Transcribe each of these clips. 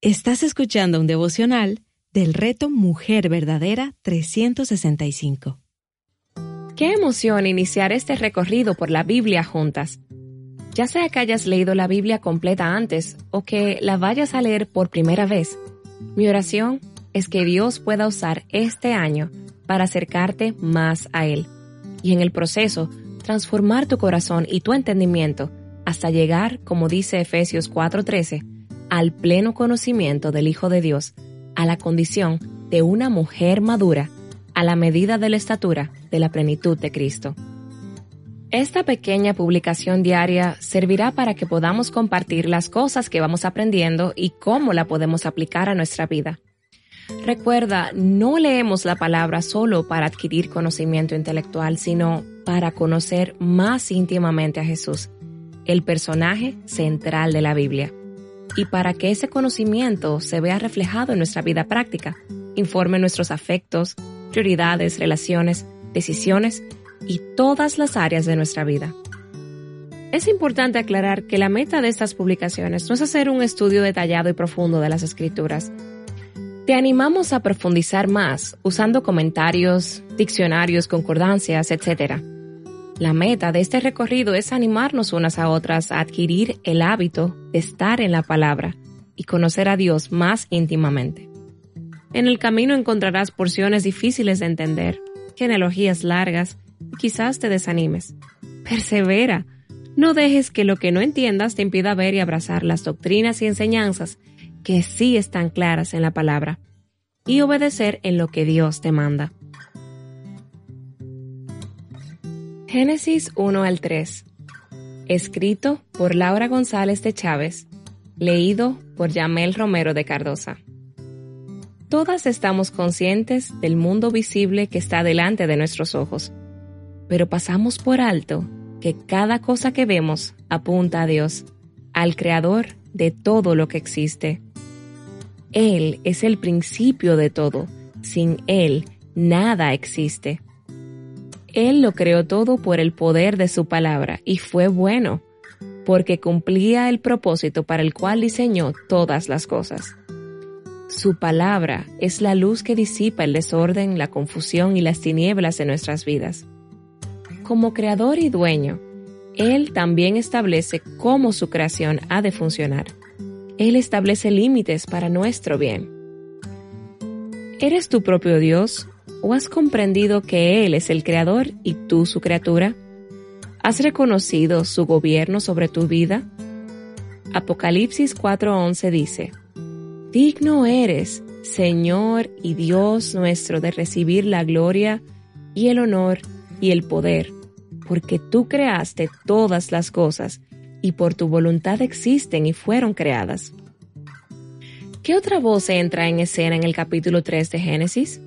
Estás escuchando un devocional del Reto Mujer Verdadera 365. Qué emoción iniciar este recorrido por la Biblia juntas. Ya sea que hayas leído la Biblia completa antes o que la vayas a leer por primera vez, mi oración es que Dios pueda usar este año para acercarte más a Él y en el proceso transformar tu corazón y tu entendimiento hasta llegar, como dice Efesios 4:13, al pleno conocimiento del Hijo de Dios, a la condición de una mujer madura, a la medida de la estatura de la plenitud de Cristo. Esta pequeña publicación diaria servirá para que podamos compartir las cosas que vamos aprendiendo y cómo la podemos aplicar a nuestra vida. Recuerda, no leemos la palabra solo para adquirir conocimiento intelectual, sino para conocer más íntimamente a Jesús, el personaje central de la Biblia. Y para que ese conocimiento se vea reflejado en nuestra vida práctica, informe nuestros afectos, prioridades, relaciones, decisiones y todas las áreas de nuestra vida. Es importante aclarar que la meta de estas publicaciones no es hacer un estudio detallado y profundo de las Escrituras. Te animamos a profundizar más usando comentarios, diccionarios, concordancias, etc. La meta de este recorrido es animarnos unas a otras a adquirir el hábito de estar en la palabra y conocer a Dios más íntimamente. En el camino encontrarás porciones difíciles de entender, genealogías largas, y quizás te desanimes. Persevera. No dejes que lo que no entiendas te impida ver y abrazar las doctrinas y enseñanzas que sí están claras en la palabra y obedecer en lo que Dios te manda. Génesis 1 al 3. Escrito por Laura González de Chávez. Leído por Yamel Romero de Cardosa. Todas estamos conscientes del mundo visible que está delante de nuestros ojos, pero pasamos por alto que cada cosa que vemos apunta a Dios, al Creador de todo lo que existe. Él es el principio de todo. Sin Él, nada existe. Él lo creó todo por el poder de su palabra y fue bueno, porque cumplía el propósito para el cual diseñó todas las cosas. Su palabra es la luz que disipa el desorden, la confusión y las tinieblas de nuestras vidas. Como creador y dueño, Él también establece cómo su creación ha de funcionar. Él establece límites para nuestro bien. ¿Eres tu propio Dios? ¿O has comprendido que Él es el Creador y tú su criatura? ¿Has reconocido su gobierno sobre tu vida? Apocalipsis 4:11 dice: Digno eres, Señor y Dios nuestro, de recibir la gloria y el honor y el poder, porque tú creaste todas las cosas y por tu voluntad existen y fueron creadas. ¿Qué otra voz entra en escena en el capítulo 3 de Génesis?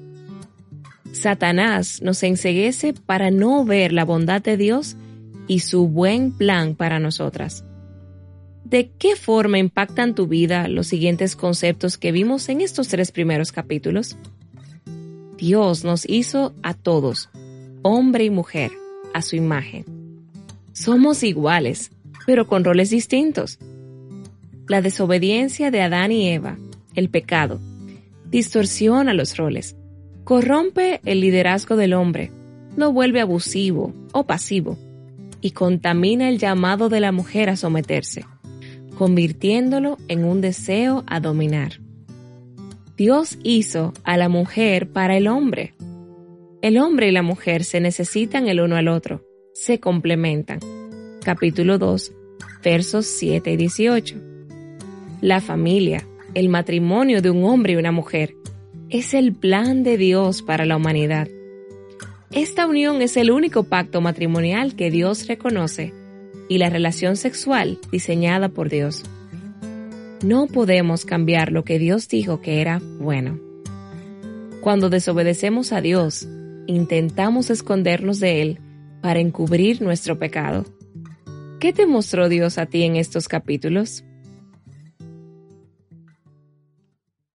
Satanás nos enceguece para no ver la bondad de Dios y su buen plan para nosotras. ¿De qué forma impactan tu vida los siguientes conceptos que vimos en estos 3 primeros capítulos? Dios nos hizo a todos, hombre y mujer, a su imagen. Somos iguales, pero con roles distintos. La desobediencia de Adán y Eva, el pecado, distorsiona los roles, corrompe el liderazgo del hombre, lo vuelve abusivo o pasivo y contamina el llamado de la mujer a someterse, convirtiéndolo en un deseo a dominar. Dios hizo a la mujer para el hombre. El hombre y la mujer se necesitan el uno al otro, se complementan. Capítulo 2, versos 7 y 18. La familia, el matrimonio de un hombre y una mujer, es el plan de Dios para la humanidad. Esta unión es el único pacto matrimonial que Dios reconoce y la relación sexual diseñada por Dios. No podemos cambiar lo que Dios dijo que era bueno. Cuando desobedecemos a Dios, intentamos escondernos de Él para encubrir nuestro pecado. ¿Qué te mostró Dios a ti en estos capítulos?